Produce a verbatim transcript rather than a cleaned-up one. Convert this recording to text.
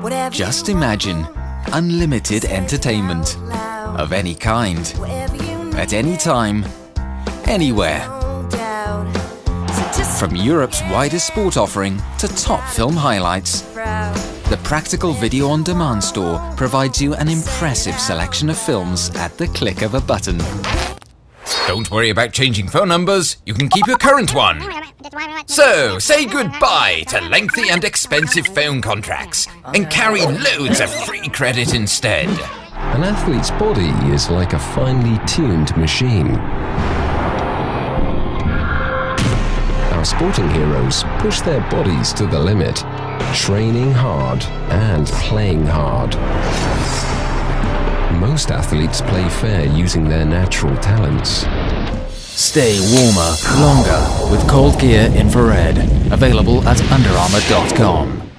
Just imagine unlimited entertainment of any kind, at any time, anywhere. From Europe's widest sport offering to top film highlights, the Practical Video On Demand store provides you an impressive selection of films at the click of a button. Don't worry about changing phone numbers, you can keep your current one. So, say goodbye to lengthy and expensive phone contracts and carry loads of free credit instead. An athlete's body is like a finely tuned machine. Our sporting heroes push their bodies to the limit, training hard and playing hard. Most athletes play fair using their natural talents. Stay warmer, longer with Cold Gear Infrared. Available at under armour dot com.